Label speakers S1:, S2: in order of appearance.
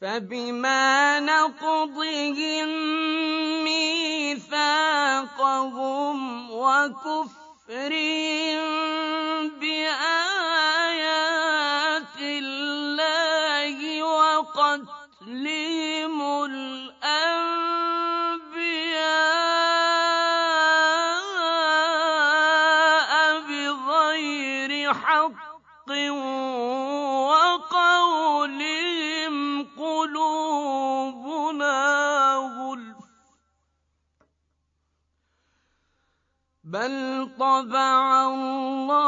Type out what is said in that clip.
S1: فَبِمَا نَقْضِهِم مِّيثَاقَهُمْ وَكُفْرِهِم بِآيَاتِ اللَّهِ وَقَتْلِهِمُ الْأَنبِيَاءَ بِغَيْرِ حَقٍّ وَقَوْلِهِمْ قُلُوبُنَا غُلْفٌ ۚ بَلْ طَبَعَ اللَّهُ